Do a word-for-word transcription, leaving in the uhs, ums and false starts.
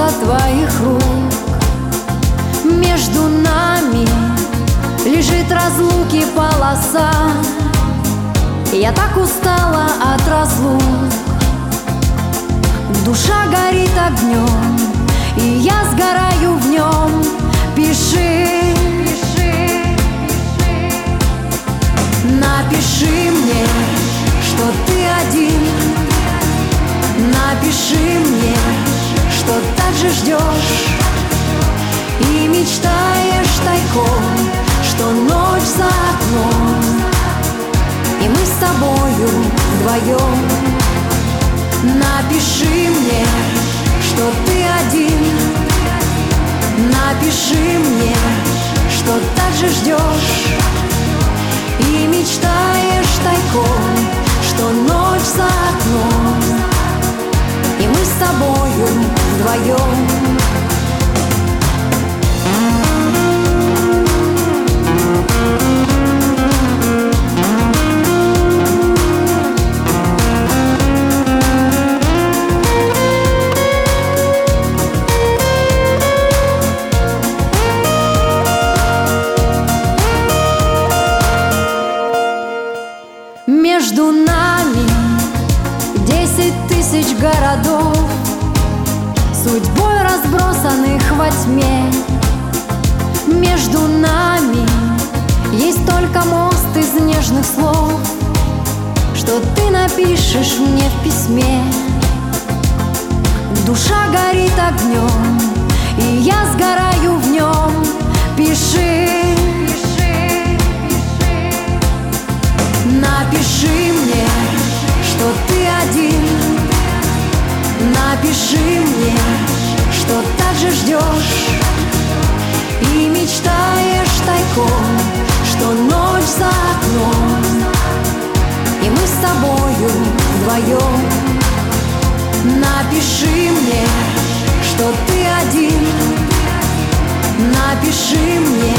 дело твоих рук. Между нами лежит разлуки полоса. Я так устала от разлук. Душа горит огнем, и я сгораю в нем. Пиши, пиши, пиши. Напиши мне, что ты один. Напиши мне, что так же ждешь и мечтаешь тайком, что ночь за окном, и мы с тобою вдвоем. Напиши мне, что ты один. Напиши мне, что так же ждешь и мечтаешь тайком, что ночь за окном, и мы с тобою вдвоем. Между нами десять тысяч городов, судьбой разбросанных во тьме. Между нами есть только мост из нежных слов, что ты напишешь мне в письме. Душа горит огнем, и я сгораю в нем. Пиши, напиши мне, что ты один. Напиши мне, что так же ждешь и мечтаешь тайком, что ночь за окном, и мы с тобою вдвоем. Напиши мне, что ты один. Напиши мне,